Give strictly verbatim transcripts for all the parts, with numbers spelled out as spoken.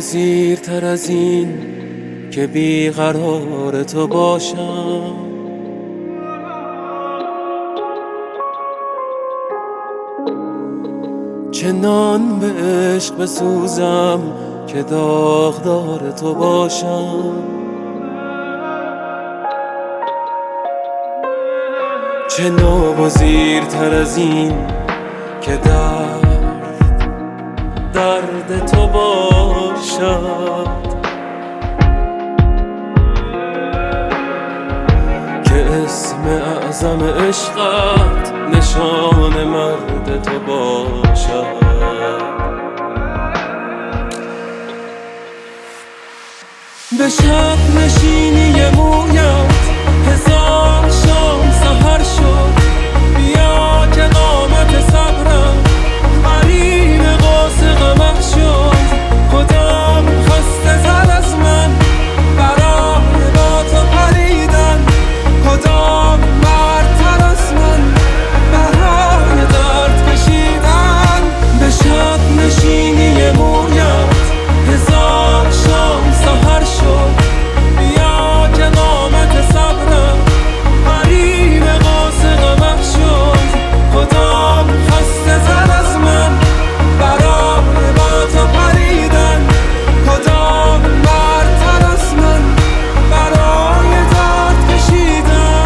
ناگزیرتر از این که بیقرار تو باشم، چنان به عشق بسوزم که داغدار تو باشم. چه ناگزیرتر از این که درد درد تو باشد، که اسم اعظم عشقت نشان مرد تو باشد. به شب نشینی مویت هزار شام سحر شد، بیا که قامت صبرم غریم قاس غمه شد. خودم خسته تر از من برای با تو پریدن، کدام مردتر از من برای درد کشیدن. به شب نشینی مویت هزار شام سحر شد، بیا که قامت صبرم غریم قاس غمه شد. کدام خسته تر از من برای با تو پریدن، کدام مردتر از من برای درد کشیدن.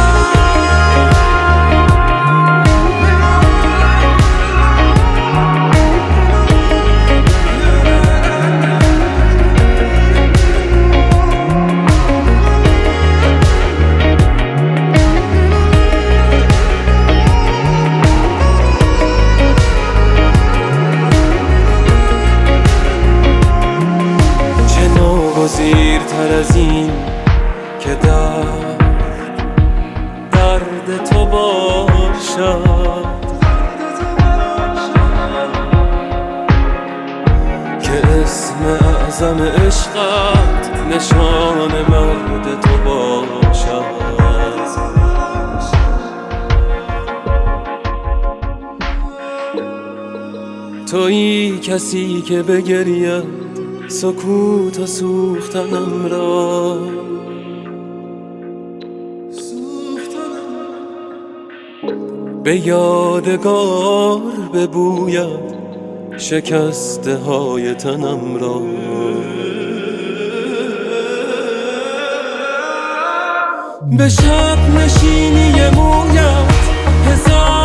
ناگزیرتر از این که درد درد تو باشد، که اسم اعظم عشقت نشان مرد تو باشد. تویی کسی که بگرید سکوت و سوختنم را، به یادگار ببوید شکسته های تنم را. به شب نشینی مویت هزار